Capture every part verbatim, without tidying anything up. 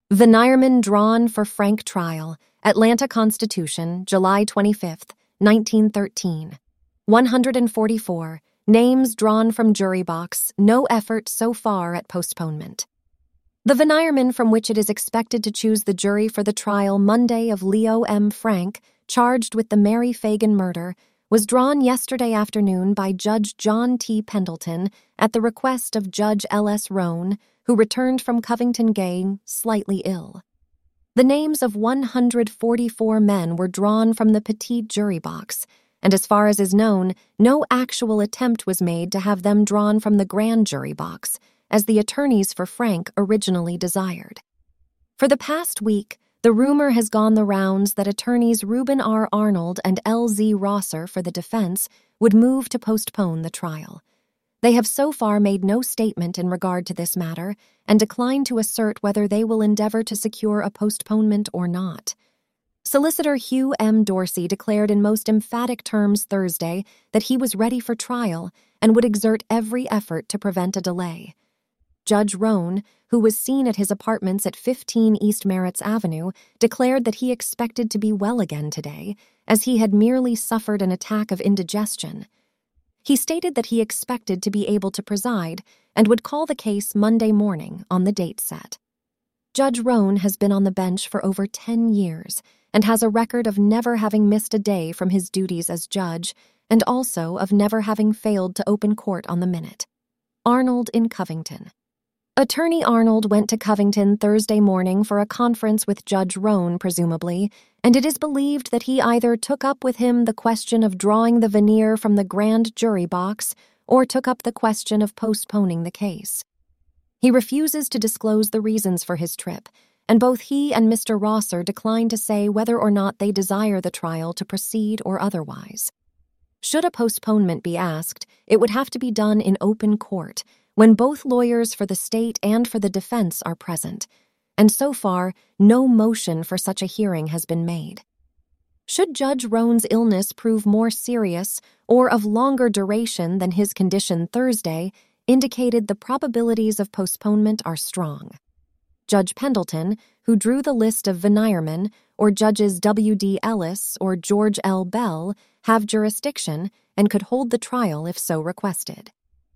Venierman drawn for Frank trial. Atlanta Constitution, July twenty-fifth, nineteen thirteen. one hundred forty-four. Names drawn from jury box. No effort so far at postponement. The Venierman from which it is expected to choose the jury for the trial Monday of Leo M. Frank, charged with the Mary Fagan murder, was drawn yesterday afternoon by Judge John T. Pendleton at the request of Judge L S Roan, who returned from Covington Gang slightly ill. The names of one hundred forty-four men were drawn from the petite jury box, and as far as is known, no actual attempt was made to have them drawn from the grand jury box, as the attorneys for Frank originally desired. For the past week, the rumor has gone the rounds that attorneys Reuben R. Arnold and L Z Rosser for the defense would move to postpone the trial. They have so far made no statement in regard to this matter and declined to assert whether they will endeavor to secure a postponement or not. Solicitor Hugh M. Dorsey declared in most emphatic terms Thursday that he was ready for trial and would exert every effort to prevent a delay. Judge Roan, who was seen at his apartments at fifteen East Merritt's Avenue, declared that he expected to be well again today, as he had merely suffered an attack of indigestion. He stated that he expected to be able to preside and would call the case Monday morning on the date set. Judge Roan has been on the bench for over ten years and has a record of never having missed a day from his duties as judge and also of never having failed to open court on the minute. Arnold in Covington. Attorney Arnold went to Covington Thursday morning for a conference with Judge Roan, presumably, and it is believed that he either took up with him the question of drawing the veneer from the grand jury box or took up the question of postponing the case. He refuses to disclose the reasons for his trip, and both he and Mister Rosser decline to say whether or not they desire the trial to proceed or otherwise. Should a postponement be asked, it would have to be done in open court, when both lawyers for the state and for the defense are present, and so far, no motion for such a hearing has been made. Should Judge Roan's illness prove more serious or of longer duration than his condition Thursday, indicated the probabilities of postponement are strong. Judge Pendleton, who drew the list of Venierman, or Judges W D Ellis or George L. Bell, have jurisdiction and could hold the trial if so requested.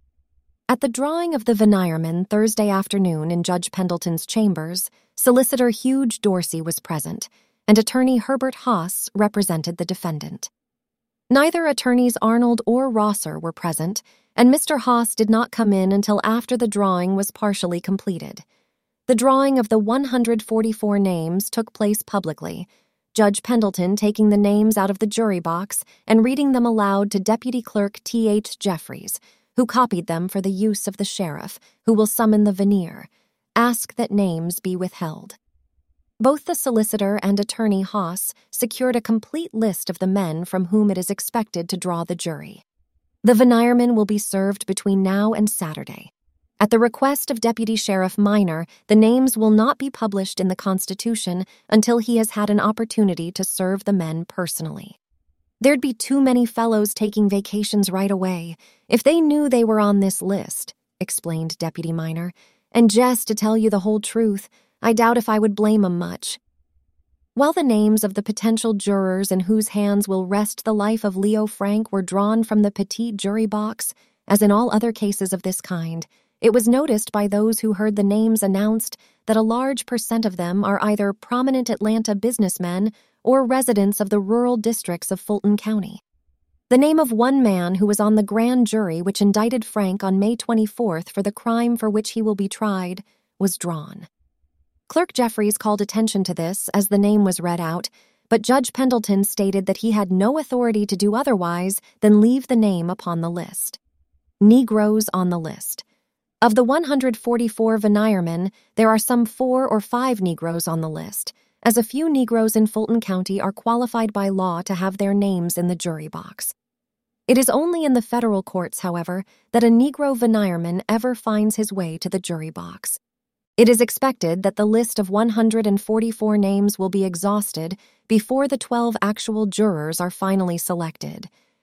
At the drawing of the Venierman Thursday afternoon in Judge Pendleton's chambers, Solicitor Hugh Dorsey was present, and Attorney Herbert Haas represented the defendant. Neither attorneys Arnold or Rosser were present, and Mister Haas did not come in until after the drawing was partially completed. The drawing of the one hundred forty-four names took place publicly, Judge Pendleton taking the names out of the jury box and reading them aloud to Deputy Clerk T H Jeffries, who copied them for the use of the sheriff, who will summon the veneer. Ask that names be withheld. Both the solicitor and attorney Haas secured a complete list of the men from whom it is expected to draw the jury. The Venierman will be served between now and Saturday. At the request of Deputy Sheriff Minor, the names will not be published in the Constitution until he has had an opportunity to serve the men personally. There'd be too many fellows taking vacations right away if they knew they were on this list, explained Deputy Minor, and just to tell you the whole truth, I doubt if I would blame 'em much. While the names of the potential jurors in whose hands will rest the life of Leo Frank were drawn from the petite jury box, as in all other cases of this kind, it was noticed by those who heard the names announced that a large percent of them are either prominent Atlanta businessmen or residents of the rural districts of Fulton County. The name of one man who was on the grand jury which indicted Frank on May twenty-fourth for the crime for which he will be tried was drawn. Clerk Jeffries called attention to this as the name was read out, but Judge Pendleton stated that he had no authority to do otherwise than leave the name upon the list. Negroes on the list. Of the one hundred forty-four Veniermen, there are some four or five Negroes on the list, as a few Negroes in Fulton County are qualified by law to have their names in the jury box. It is only in the federal courts, however, that a Negro Venierman ever finds his way to the jury box. It is expected that the list of one hundred forty-four names will be exhausted before the twelve actual jurors are finally selected,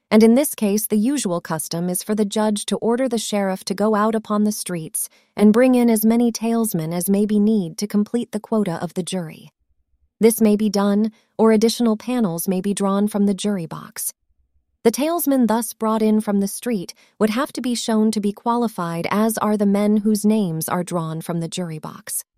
and in this case the usual custom is for the judge to order the sheriff to go out upon the streets and bring in as many talesmen as may be need to complete the quota of the jury. This may be done, or additional panels may be drawn from the jury box. The talesmen thus brought in from the street would have to be shown to be qualified, as are the men whose names are drawn from the jury box.